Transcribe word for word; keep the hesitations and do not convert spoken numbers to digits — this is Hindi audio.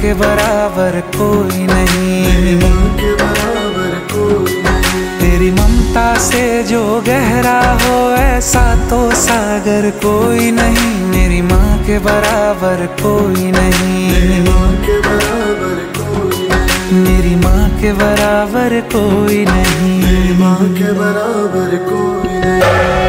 के बराबर कोई नहीं, मेरी माँ के बराबर कोई नहीं। तेरी ममता से जो गहरा हो ऐसा तो सागर कोई नहीं, मेरी माँ के बराबर कोई नहीं, मेरी माँ के बराबर कोई नहीं। मेरी माँ के बराबर कोई नहीं, मेरी माँ के बराबर कोई नहीं।